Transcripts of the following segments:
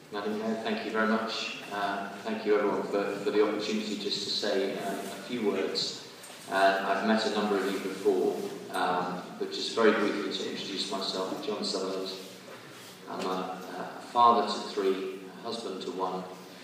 Madam Mayor, thank you very much. Thank you everyone for the opportunity just to say a few words. I've met a number of you before, but just very briefly to introduce myself, John Sutherland. I'm a father to 3, a husband to 1,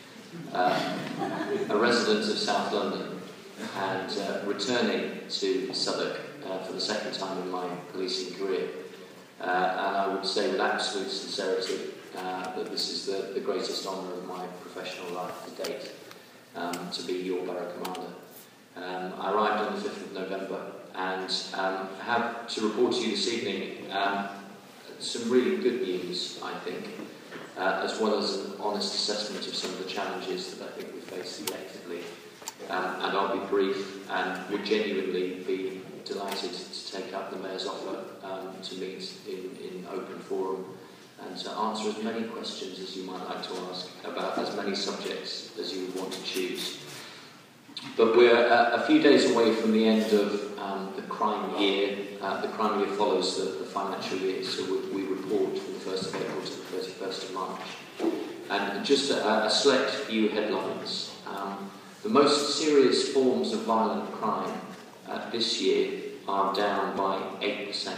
a resident of South London, and returning to Southwark for the second time in my policing career. And I would say with absolute sincerity that this is the greatest honour of my professional life to date, to be your borough commander. I arrived on the 5th of November and have to report to you this evening some really good news, I think, as well as an honest assessment of some of the challenges that I think we face collectively. And I'll be brief and would genuinely be delighted to take up the Mayor's offer to meet in open forum and to answer as many questions as you might like to ask about as many subjects as you would want to choose. But we're a few days away from the end of the crime year. The crime year follows the financial year, so we report from the 1st of April to the 31st of March. And just a select few headlines. The most serious forms of violent crime this year are down by 8%.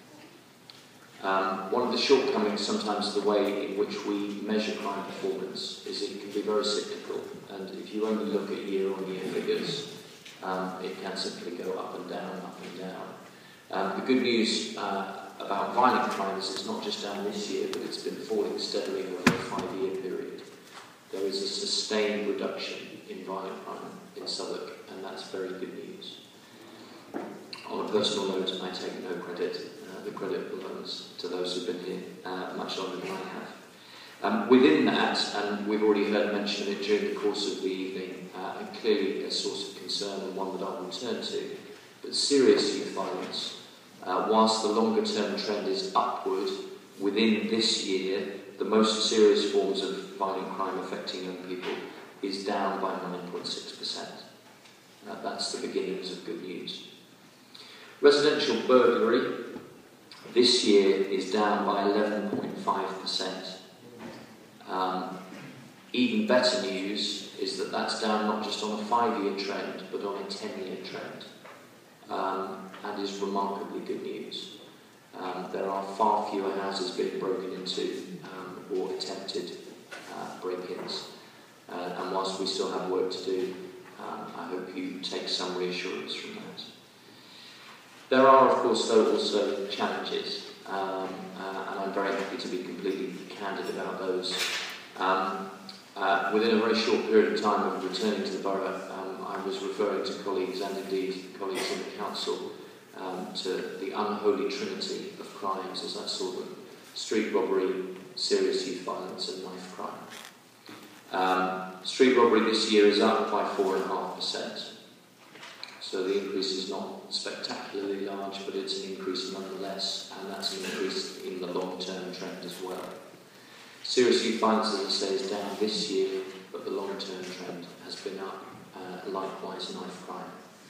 One of the shortcomings sometimes of the way in which we measure crime performance is it can be very cyclical, and if you only look at year-on-year figures, it can simply go up and down, up and down. The good news about violent crime is it's not just down this year, but it's been falling steadily over a 5-year period. There is a sustained reduction in violent crime in Southwark, and that's very good news. On a personal note, I take no credit. The credit belongs to those who've been here much longer than I have. Within that, and we've already heard mention of it during the course of the evening, and clearly a source of concern and one that I will turn to, but serious youth violence, whilst the longer term trend is upward, within this year, the most serious forms of violent crime affecting young people is down by 9.6%. That's the beginnings of good news. Residential burglary this year is down by 11.5%. Even better news is that that's down not just on a 5-year trend, but on a 10-year trend, and is remarkably good news. There are far fewer houses being broken into or attempted break-ins, and whilst we still have work to do, I hope you take some reassurance from that. There are, of course, though, also challenges, and I'm very happy to be completely candid about those. Within a very short period of time of returning to the borough, I was referring to colleagues, and indeed colleagues in the council, to the unholy trinity of crimes as I saw them: street robbery, serious youth violence and knife crime. Street robbery this year is up by 4.5%. So the increase is not spectacularly large, but it's an increase nonetheless, and that's an increase in the long-term trend as well. Serious youth violence, as I say, is down this year, but the long-term trend has been up, likewise knife crime.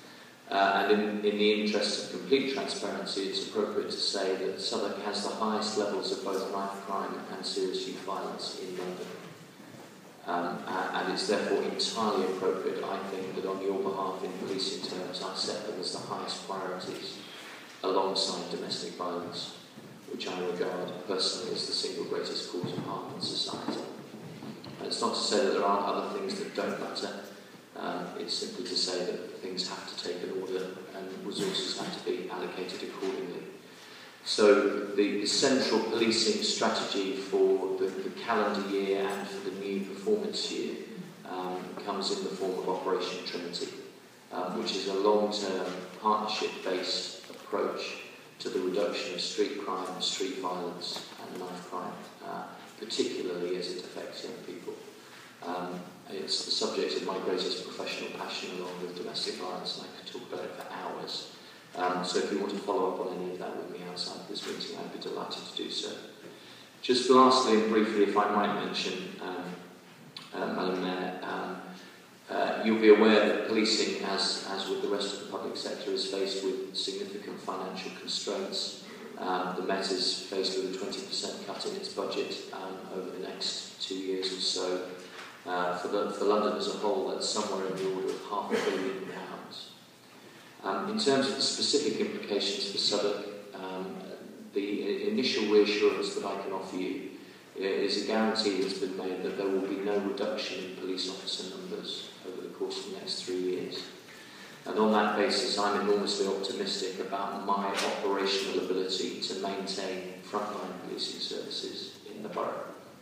And in the interest of complete transparency, it's appropriate to say that Southwark has the highest levels of both knife crime and serious youth violence in London. And it's therefore entirely appropriate, I think, that on your behalf in policing terms I set them as the highest priorities alongside domestic violence, which I regard personally as the single greatest cause of harm in society. And it's not to say that there aren't other things that don't matter, it's simply to say that things have to take an order and resources have to be allocated accordingly. So the central policing strategy for the calendar year and for the new performance year comes in the form of Operation Trinity, which is a long-term partnership-based approach to the reduction of street crime, street violence and knife crime, particularly as it affects young people. It's the subject of my greatest professional passion along with domestic violence, and I could talk about it for hours. So if you want to follow up on any of that with me outside of this meeting, I'd be delighted to do so. Just lastly and briefly, if I might mention, Madam Mayor, you'll be aware that policing, as with the rest of the public sector, is faced with significant financial constraints. The Met is faced with a 20% cut in its budget over the next 2 years and so for London as a whole, that's somewhere in the order of £500 million. In terms of the specific implications for Southwark, the initial reassurance that I can offer you is a guarantee that's been made that there will be no reduction in police officer numbers over the course of the next 3 years. And on that basis, I'm enormously optimistic about my operational ability to maintain frontline policing services in the borough.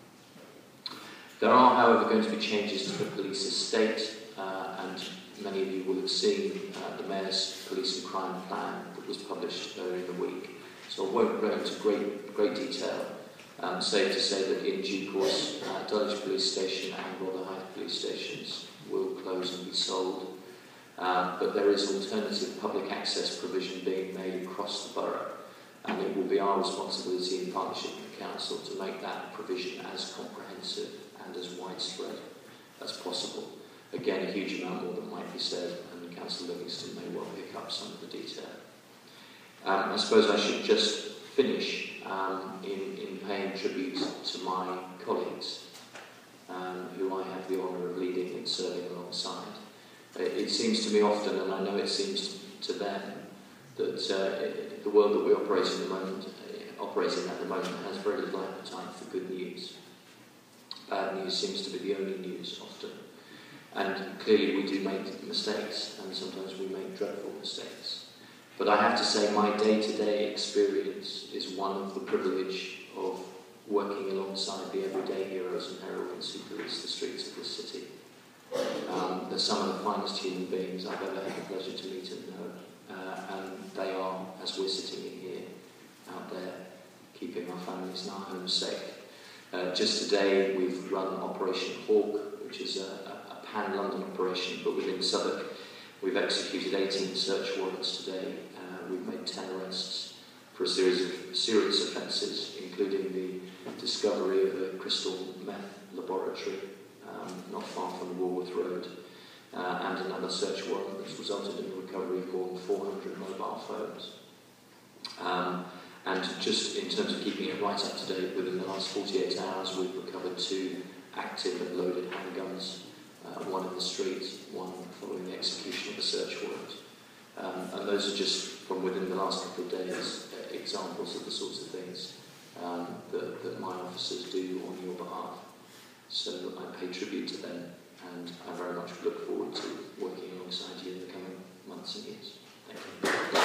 There are, however, going to be changes to the police estate, and many of you will have seen the Mayor's Police and Crime Plan that was published earlier in the week. So I won't go into great detail. Safe to say that in due course, Dulwich Police Station and Rotherhithe Police Stations will close and be sold. But there is alternative public access provision being made across the borough, and it will be our responsibility in partnership with the council to make that provision as comprehensive and as widespread as possible. Again, a huge amount more than might be said, and Councillor Livingston may well pick up some of the detail. I suppose I should just finish in paying tribute to my colleagues, who I have the honour of leading and serving alongside. It seems to me often, and I know it seems to them, that the world that we operate in at the moment has very little appetite for good news. Bad news seems to be the only news often. And clearly we do make mistakes, and sometimes we make dreadful mistakes. But I have to say my day-to-day experience is one of the privilege of working alongside the everyday heroes and heroines who police the streets of this city. They're some of the finest human beings I've ever had the pleasure to meet and know. And they are, as we're sitting in here, out there, keeping our families and our homes safe. Just today we've run Operation Hawk, which is a pan-London operation, but within Southwark. We've executed 18 search warrants today. We've made 10 arrests for a series of serious offences, including the discovery of a crystal meth laboratory not far from Walworth Road, and another search warrant that's resulted in the recovery of more than 400 mobile phones. And just in terms of keeping it right up to date, within the last 48 hours we've recovered 2 active and loaded handguns, one in the street, one following the execution of a search warrant. And those are just from within the last couple of days examples of the sorts of things that my officers do on your behalf. So I pay tribute to them, and I very much look forward to working alongside you in the coming months and years. Thank you.